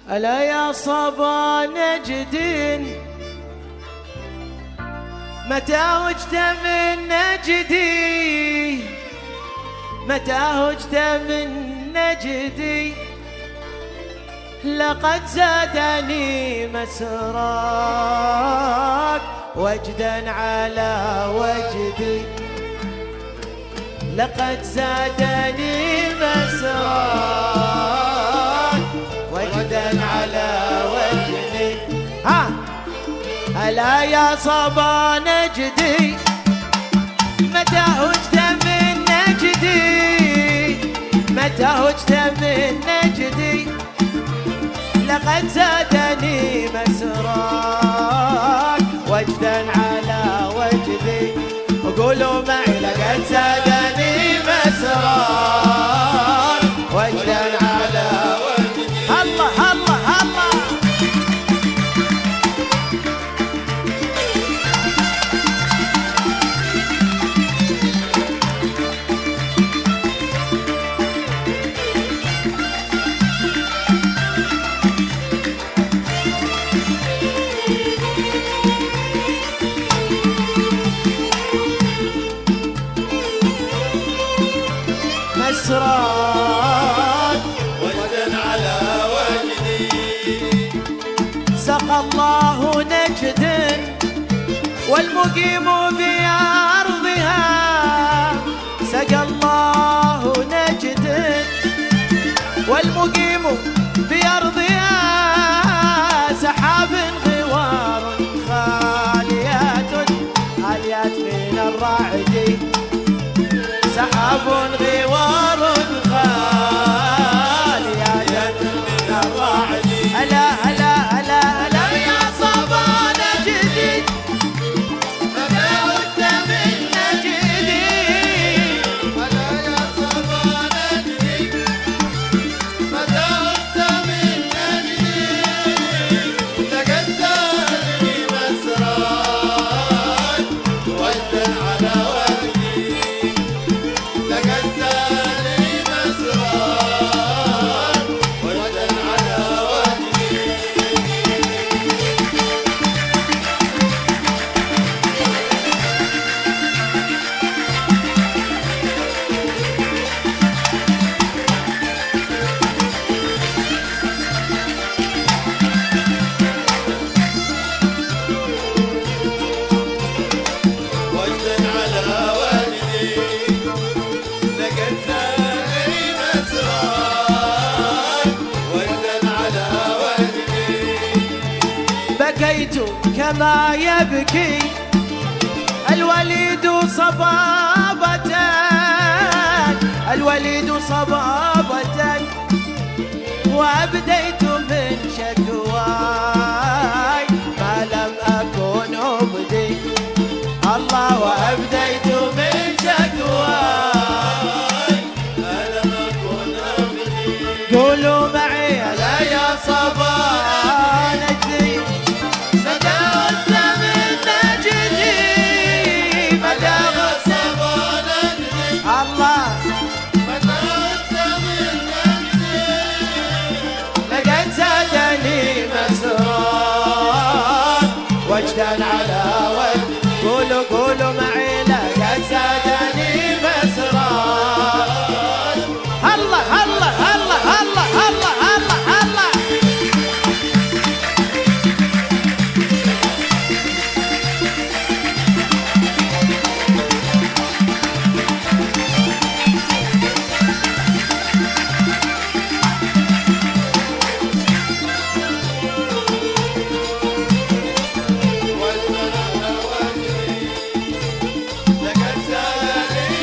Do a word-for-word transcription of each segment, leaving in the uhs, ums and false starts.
ألا يا صبا نجد متى وجت من نجدي، متى وجت من نجدي، لقد زادني مسراك وجدا على وجدي، لقد زادني مسراك وجدا على وجدي. ها ألا يا صبا نجدي متى وجت من نجدي، متى وجت من نجدي، لقد زادني مسراك وجدا على وجدي. وقولوا معي لقد زادني مسراك وجدا على وجدي. الله الله الله. مسراك وجدا على وجدي. سقى الله نجدا والمقيم بأرضها، سقى الله نجدا والمقيم بأرضها، سحاب غوار خاليات خاليات من الرعد، سحاب غوار خاليات من الرعد. ألا ألا ألا ألا يا صبا نجدي متى وجت من نجدي، ألا يا صبا نجدي متى وجت من نجدي، لقد زادني مسراك وجدا على وجدي، لقد زادني مسراك وجدا على وجدي. وجدا على وجدي، لقد زادني مسراك وجدا على وجدي. بكيت كما يبكي الوليد صبابة، الوليد صبابة، وأبديت من شكواي ما لم أكن أبدي. الله وأبديت من شكواي ما لم أكن أبدي. قولوا معي ألا يا صبا نجدي متى وجت من نجدي، متى وجت صبا نجدي الله متى وجت من نجدي، لقد زادني مسراك وجدا على وجدي. قولوا قولوا معي لقد زادني مسراك. الله الله الله الله الله الله الله. وجدا على وجدي، لقد زادني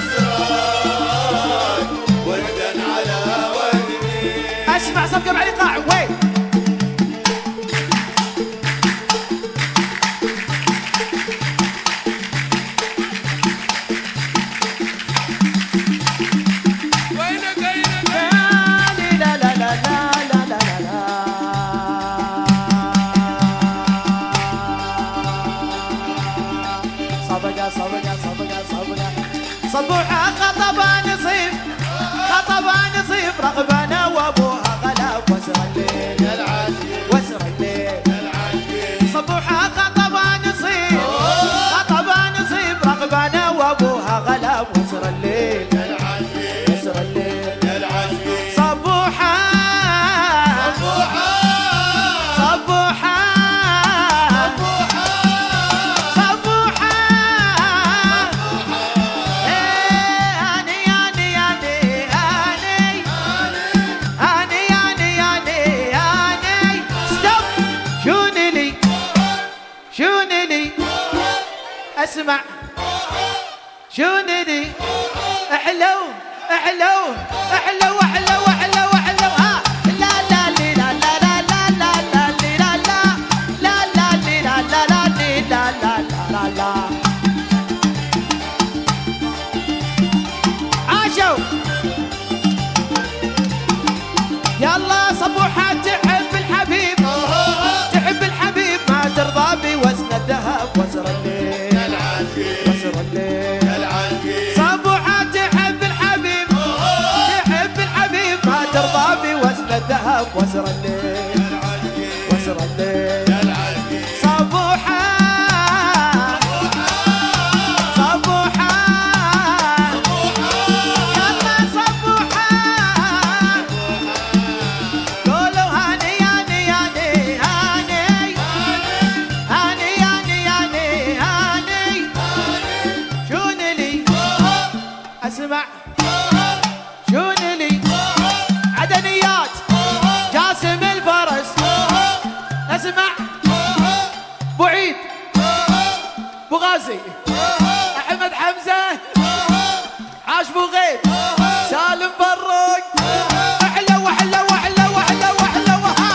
مسراك وجدا على وجدي. اسمع صفقة مع الايقاع وين. وينك وينك لا لا لا لا لا لا لا لا. صبقة صبقة صبقة صبقة صبوحة خطبان صيف، خطبان صيف رغبنا وابوها غلب وسرنا احلو احلو احلو احلو احلو ها لا لا لي لا لا لا لا لا لا لي لا لا لا لا لي لا لا لا لي لا لا لا لا عاشوا يلا صبوحة تحب الحبيب تحب الحبيب ما ترضى بوزن الذهب وزر الليل وزر الليل صبوحة تحب الحبيب تحب الحبيب ما ترضى بوزن الذهب وزر الليل وزر الليل صبوحة صبوحة يلا صبوحة قولوا هاني هاني هاني هاني هاني هاني هاني هاني شون لي اسمع شون لي عدنيات جاسم الفرس اسمع بعيد بغازي احمد حمزه عاش بوغيب سالم بروق احلى واحلى واحلى واحلى واحلى وها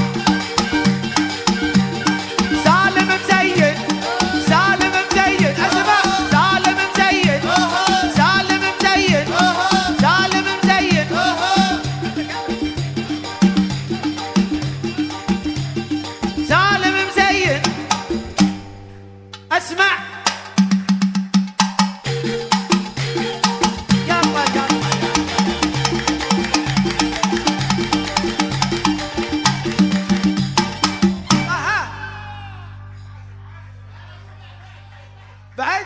سالم مزين سالم مزين اسمع سالم مزين سالم مزين سالم مزين سالم مزين اسمع يلا يلا اها بعد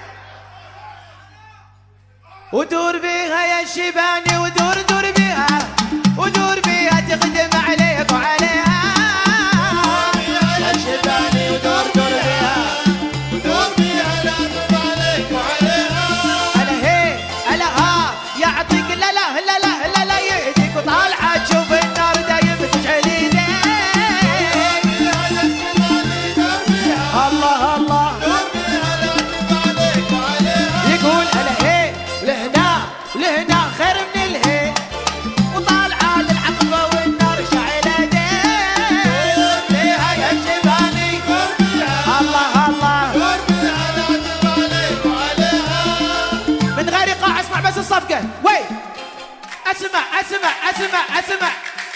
ودور بيها يا شيباني ودور دور بيها ودور بيها تخدم عليك وعليها يا شيباني ودور دور بيها ودور بيها لازم عليك وعليها هلا هي هلا ها يعطيك لا لا لا لا لا لا يهديك وطالعه تشوف النار دايم تشعل ايديك الله الله دور بيها لازم عليك وعليها يقول هلا هي لهنا لهنا خير من الهي وطالعه للعقبه والنار شعل ايديك فيها يا شيباني الله الله دور بيها لازم عليك وعليها من غير ايقاع اسمع بس الصفقه وي اسمع اسمع اسمع اسمع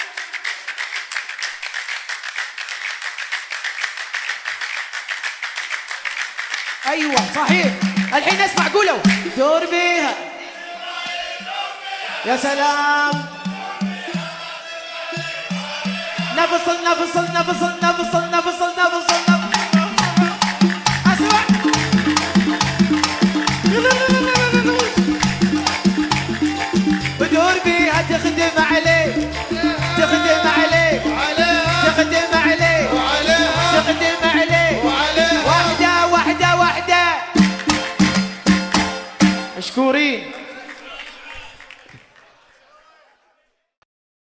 ايوه صحيح الحين اسمع قولوا دور بيها يا سلام نفصل نفصل نفصل نفصل نفصل نفصل نفصل اسمع ودور بيها تخدم عليك تخدم عليك وعليها تخدم عليك وعليها تخدم عليك وعليها واحدة واحدة واحدة مشكورين.